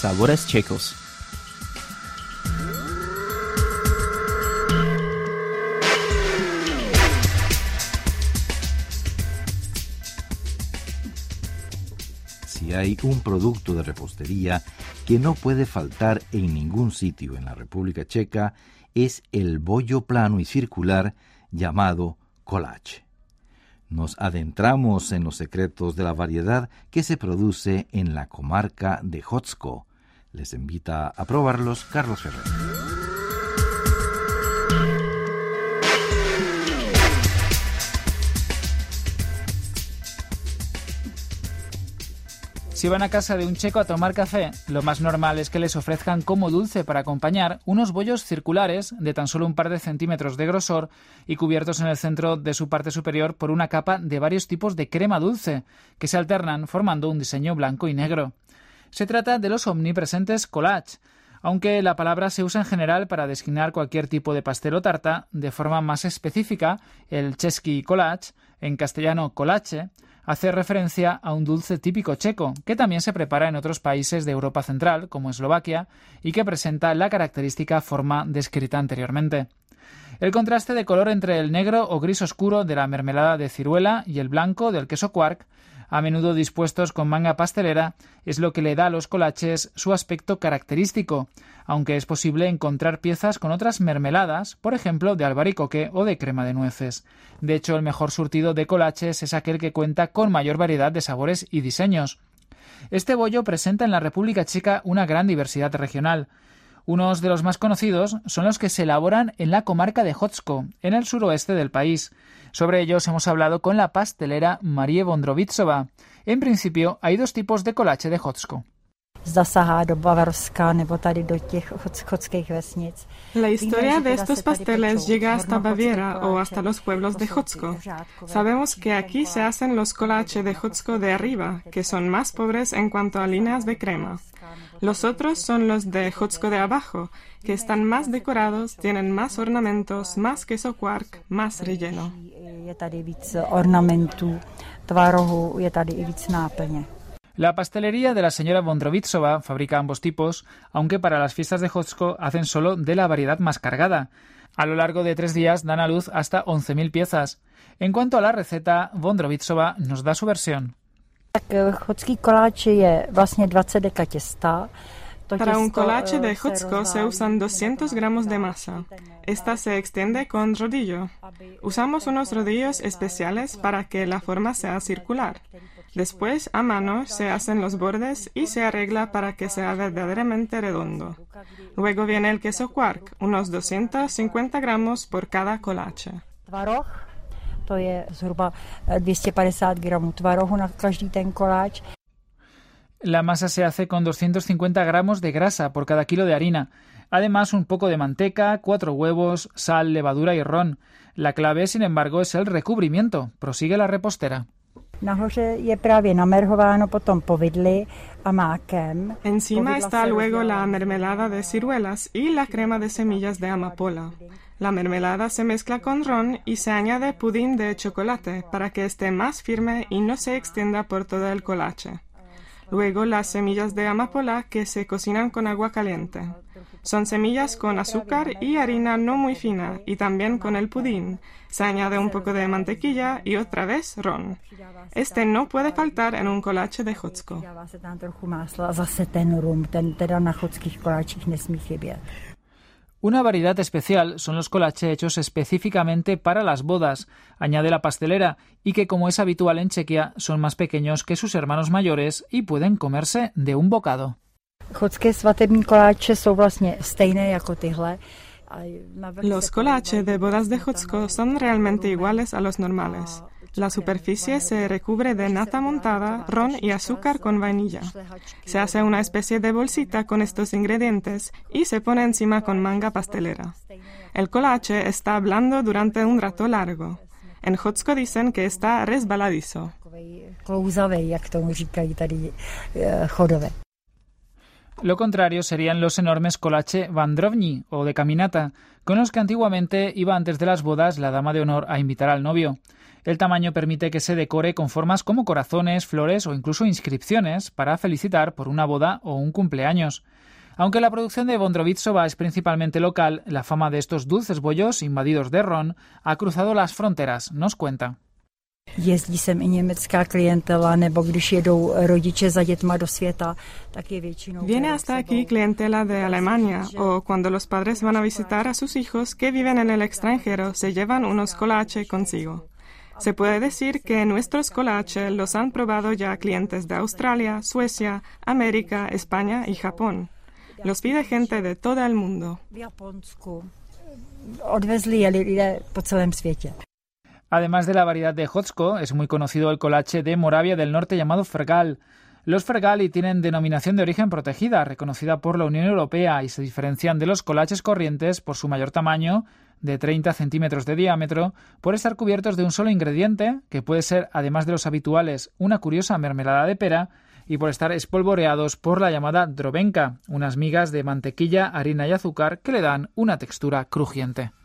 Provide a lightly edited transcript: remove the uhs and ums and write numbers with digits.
sabores checos. Si hay un producto de repostería que no puede faltar en ningún sitio en la República Checa, es el bollo plano y circular llamado koláč. Nos adentramos en los secretos de la variedad que se produce en la comarca de Chocsko. Les invita a probarlos Carlos Ferrer. Si van a casa de un checo a tomar café, lo más normal es que les ofrezcan como dulce para acompañar unos bollos circulares de tan solo un par de centímetros de grosor y cubiertos en el centro de su parte superior por una capa de varios tipos de crema dulce, que se alternan formando un diseño blanco y negro. Se trata de los omnipresentes koláč, aunque la palabra se usa en general para designar cualquier tipo de pastel o tarta. De forma más específica, el český koláč, en castellano kolače, hace referencia a un dulce típico checo, que también se prepara en otros países de Europa Central, como Eslovaquia, y que presenta la característica forma descrita anteriormente. El contraste de color entre el negro o gris oscuro de la mermelada de ciruela y el blanco del queso quark, a menudo dispuestos con manga pastelera, es lo que le da a los koláčes su aspecto característico, aunque es posible encontrar piezas con otras mermeladas, por ejemplo de albaricoque o de crema de nueces. De hecho, el mejor surtido de koláčes es aquel que cuenta con mayor variedad de sabores y diseños. Este bollo presenta en la República Checa una gran diversidad regional. Unos de los más conocidos son los que se elaboran en la comarca de Chocsko, en el suroeste del país. Sobre ellos hemos hablado con la pastelera Marie Vondrovicová. En principio, hay dos tipos de koláče de Chocsko. La historia de estos pasteles llega hasta Baviera o hasta los pueblos de Chocsko. Sabemos que aquí se hacen los koláče de Chocsko de arriba, que son más pobres en cuanto a líneas de crema. Los otros son los de Chocsko de abajo, que están más decorados, tienen más ornamentos, más queso quark, más relleno. La pastelería de la señora Vondrovicová fabrica ambos tipos, aunque para las fiestas de Chocsko hacen solo de la variedad más cargada. A lo largo de 3 días dan a luz hasta 11.000 piezas. En cuanto a la receta, Vondrovicová nos da su versión. Para un koláče de Chocsko se usan 200 gramos de masa. Esta se extiende con rodillo. Usamos unos rodillos especiales para que la forma sea circular. Después, a mano, se hacen los bordes y se arregla para que sea verdaderamente redondo. Luego viene el queso quark, unos 250 gramos por cada koláče. To je zhruba 250 gramů tvarohu na každý ten koláč. La masa se hace con 250 gramos de grasa por cada kilo de harina. Además, un poco de manteca, 4 huevos, sal, levadura y ron. La clave, sin embargo, es el recubrimiento. Prosigue la repostera. Nahoře je právě namerhováno potom povidly a mákem. Encima está luego la mermelada de ciruelas y la crema de semillas de amapola. La mermelada se mezcla con ron y se añade pudín de chocolate para que esté más firme y no se extienda por todo el koláče. Luego las semillas de amapola que se cocinan con agua caliente. Son semillas con azúcar y harina no muy fina y también con el pudín. Se añade un poco de mantequilla y otra vez ron. Este no puede faltar en un koláče de Chocsko. Una variedad especial son los koláče hechos específicamente para las bodas, añade la pastelera, y que, como es habitual en Chequia, son más pequeños que sus hermanos mayores y pueden comerse de un bocado. Los koláče de bodas de Chocsko son realmente iguales a los normales. La superficie se recubre de nata montada, ron y azúcar con vainilla. Se hace una especie de bolsita con estos ingredientes y se pone encima con manga pastelera. El koláče está blando durante un rato largo. En Chocsko dicen que está resbaladizo. Lo contrario serían los enormes koláče vandrovní o de caminata, con los que antiguamente iba antes de las bodas la dama de honor a invitar al novio. El tamaño permite que se decore con formas como corazones, flores o incluso inscripciones para felicitar por una boda o un cumpleaños. Aunque la producción de Bondrovitsova es principalmente local, la fama de estos dulces bollos invadidos de ron ha cruzado las fronteras, nos cuenta. Jezdí sem i německá klientela, nebo když jedou rodiče za dětma do světa, tak je většinou... Viene hasta aquí clientela de Alemania, o cuando los padres van a visitar a sus hijos que viven en el extranjero, se llevan unos colache consigo. Se puede decir que nuestros colache los han probado ya clientes de Australia, Suecia, América, España y Japón. Los pide gente de todo el mundo. V Japonsku odvezli je lidé po celém světě. Además de la variedad de Hotsko, es muy conocido el colache de Moravia del Norte llamado Fergal. Los Fergali tienen denominación de origen protegida, reconocida por la Unión Europea, y se diferencian de los colaches corrientes por su mayor tamaño, de 30 centímetros de diámetro, por estar cubiertos de un solo ingrediente, que puede ser, además de los habituales, una curiosa mermelada de pera, y por estar espolvoreados por la llamada drobenka, unas migas de mantequilla, harina y azúcar que le dan una textura crujiente.